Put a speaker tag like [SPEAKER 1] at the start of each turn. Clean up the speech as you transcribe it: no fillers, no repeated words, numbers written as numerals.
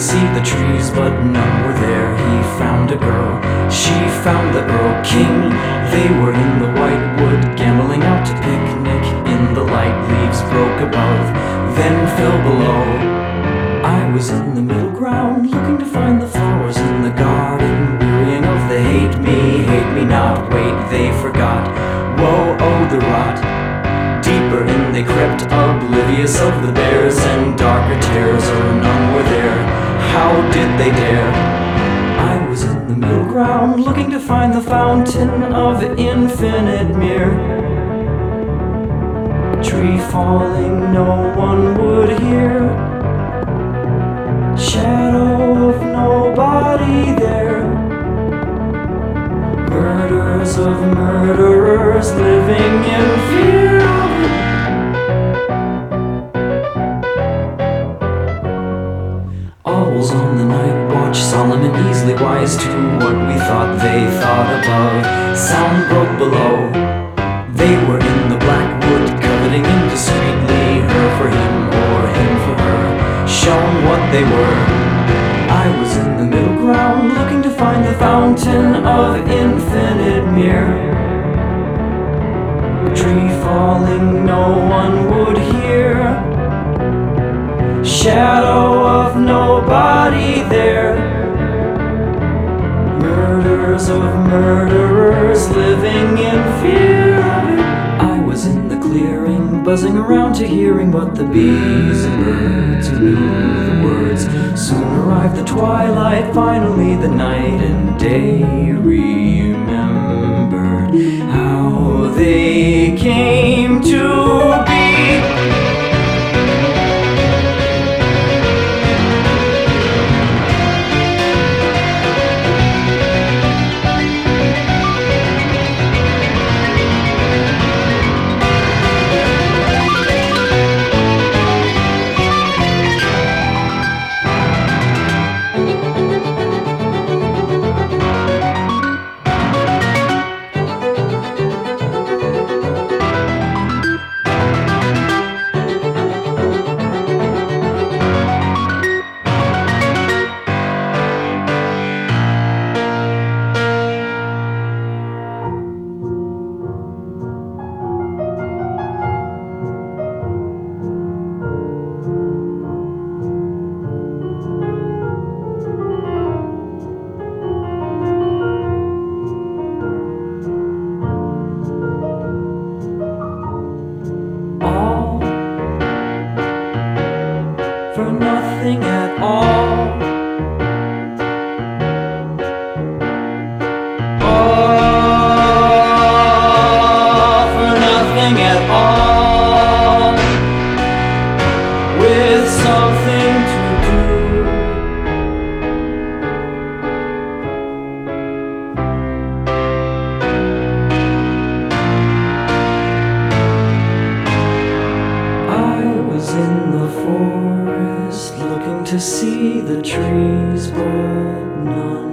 [SPEAKER 1] see the trees, but none were there. He found a girl, she found the Earl King. They were in the white wood, gambling out to picnic. In the light, leaves broke above, then fell below. I was in the middle ground, looking to find the flowers in the garden, wearying of the hate me not. Wait, they forgot. Whoa, oh, the rot. Deeper in they crept, oblivious of the bears and darker tears, or none were there. How did they dare? I was in the middle ground, looking to find the fountain of infinite mirror. Tree falling, no one would hear. Shadow of nobody there. Murders of murderers living in fear. Owls on the night watch, solemn and easily wise to what we thought they thought above. Sound broke below. They were in the black wood, coveting indiscreetly, her for him or him for her, shown what they were. I was in the middle ground, looking to find the fountain of infinite mirror. Tree falling, no one would hear. Shadow of nobody there. Murders of murderers living in fear. I was in the clearing, buzzing around to hearing what the bees and birds who knew the words. Soon arrived the twilight, finally the night and day remembered how they came to be. For nothing at all. All for nothing at all. With something to do. I was in the forest, looking to see the trees, but none